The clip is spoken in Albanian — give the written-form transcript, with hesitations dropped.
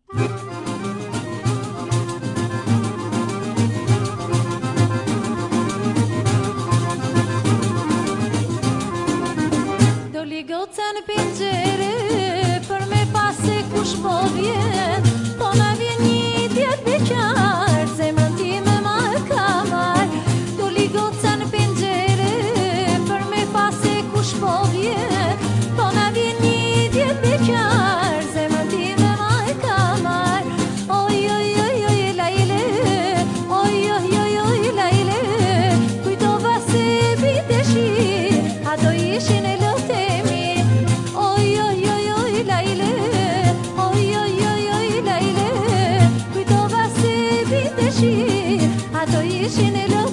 Doli gota në pinxhere për me pase kush po vjen, po na vjen një djetë beqar, zemrën time ma ka marr. Doli gota në pinxhere për me pase kush po vjen, po na vjen një djetë beqar, zemrën time ma ka marr. Oj oj oj oj lajle, oj oj oj oj lajle, kujtova se biteshir, ato ishin e ato ishin e